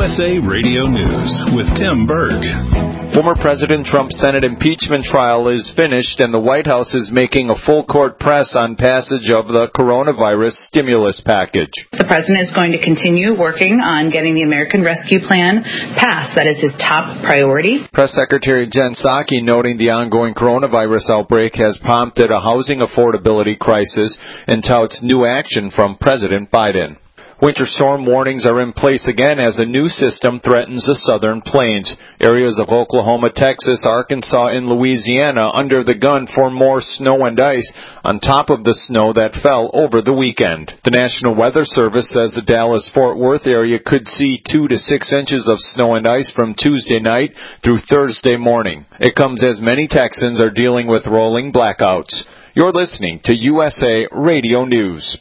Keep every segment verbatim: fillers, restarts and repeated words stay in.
S A Radio News with Tim Berg. Former President Trump's Senate impeachment trial is finished, and the White House is making a full-court press on passage of the coronavirus stimulus package. The president is going to continue working on getting the American Rescue Plan passed. That is his top priority. Press Secretary Jen Psaki noting the ongoing coronavirus outbreak has prompted a housing affordability crisis and touts new action from President Biden. Winter storm warnings are in place again as a new system threatens the southern plains. Areas of Oklahoma, Texas, Arkansas, and Louisiana under the gun for more snow and ice on top of the snow that fell over the weekend. The National Weather Service says the Dallas-Fort Worth area could see two to six inches of snow and ice from Tuesday night through Thursday morning. It comes as many Texans are dealing with rolling blackouts. You're listening to U S A Radio News.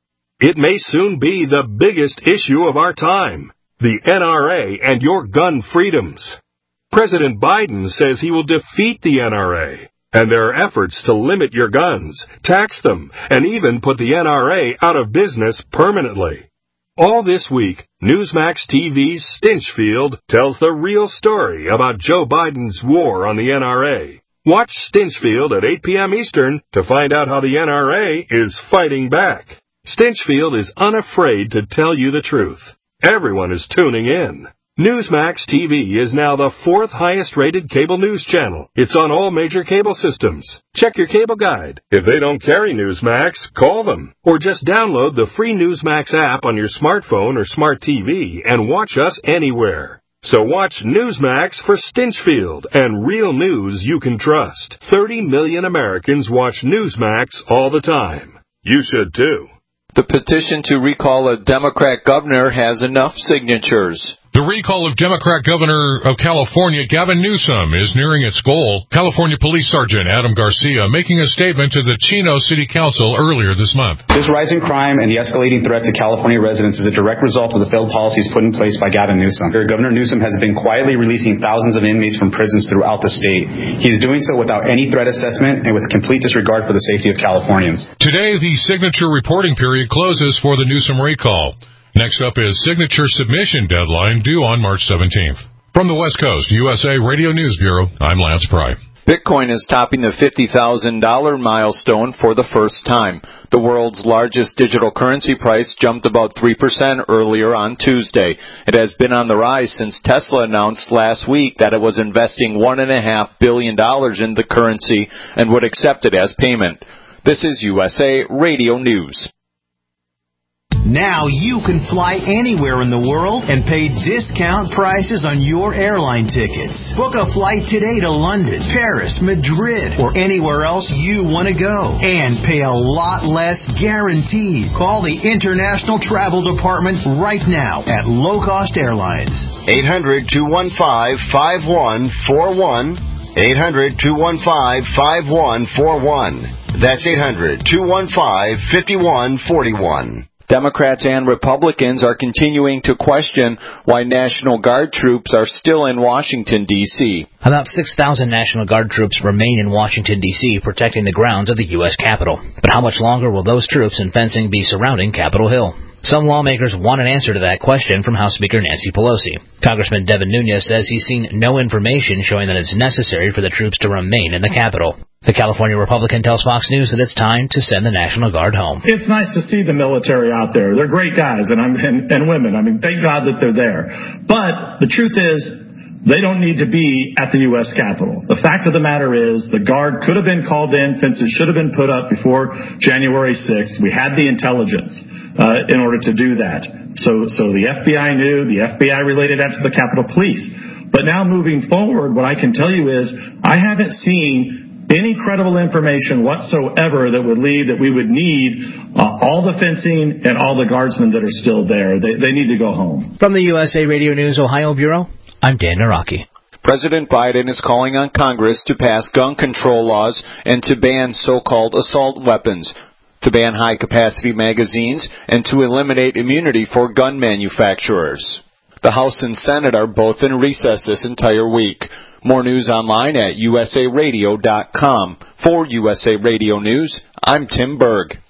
It may soon be the biggest issue of our time, the N R A and your gun freedoms. President Biden says he will defeat the N R A, and there are efforts to limit your guns, tax them, and even put the N R A out of business permanently. All this week, Newsmax T V's Stinchfield tells the real story about Joe Biden's war on the N R A. Watch Stinchfield at eight p.m. Eastern to find out how the N R A is fighting back. Stinchfield is unafraid to tell you the truth. Everyone is tuning in. Newsmax T V is now the fourth highest-rated cable news channel. It's on all major cable systems. Check your cable guide. If they don't carry Newsmax, call them. Or just download the free Newsmax app on your smartphone or smart T V and watch us anywhere. So watch Newsmax for Stinchfield and real news you can trust. thirty million Americans watch Newsmax all the time. You should too. The petition to recall a Democrat governor has enough signatures. The recall of Democrat Governor of California, Gavin Newsom, is nearing its goal. California Police Sergeant Adam Garcia making a statement to the Chino City Council earlier this month. This rising crime and the escalating threat to California residents is a direct result of the failed policies put in place by Gavin Newsom. Governor Newsom has been quietly releasing thousands of inmates from prisons throughout the state. He is doing so without any threat assessment and with complete disregard for the safety of Californians. Today, the signature reporting period closes for the Newsom recall. Next up is signature submission deadline due on March seventeenth. From the West Coast, U S A Radio News Bureau, I'm Lance Pry. Bitcoin is topping the fifty thousand dollars milestone for the first time. The world's largest digital currency price jumped about three percent earlier on Tuesday. It has been on the rise since Tesla announced last week that it was investing one point five billion dollars in the currency and would accept it as payment. This is U S A Radio News. Now you can fly anywhere in the world and pay discount prices on your airline tickets. Book a flight today to London, Paris, Madrid, or anywhere else you want to go. And pay a lot less guaranteed. Call the International Travel Department right now at Low Cost Airlines. eight hundred, two one five, five one four one. eight hundred, two one five, five one four one. That's eight hundred, two one five, five one four one. Democrats and Republicans are continuing to question why National Guard troops are still in Washington, D C About six thousand National Guard troops remain in Washington, D C protecting the grounds of the U S Capitol. But how much longer will those troops and fencing be surrounding Capitol Hill? Some lawmakers want an answer to that question from House Speaker Nancy Pelosi. Congressman Devin Nunes says he's seen no information showing that it's necessary for the troops to remain in the Capitol. The California Republican tells Fox News that it's time to send the National Guard home. It's nice to see the military out there. They're great guys and, I'm, and, and women. I mean, thank God that they're there. But the truth is, they don't need to be at the U S Capitol. The fact of the matter is the Guard could have been called in. Fences should have been put up before January sixth. We had the intelligence uh, in order to do that. So, so the F B I knew. The F B I related that to the Capitol Police. But now moving forward, what I can tell you is I haven't seen any credible information whatsoever that would lead that we would need uh, all the fencing and all the guardsmen that are still there. They, they need to go home. From the U S A Radio News Ohio Bureau, I'm Dan Naraki. President Biden is calling on Congress to pass gun control laws and to ban so-called assault weapons, to ban high-capacity magazines, and to eliminate immunity for gun manufacturers. The House and Senate are both in recess this entire week. More news online at U S A radio dot com. For U S A Radio News, I'm Tim Berg.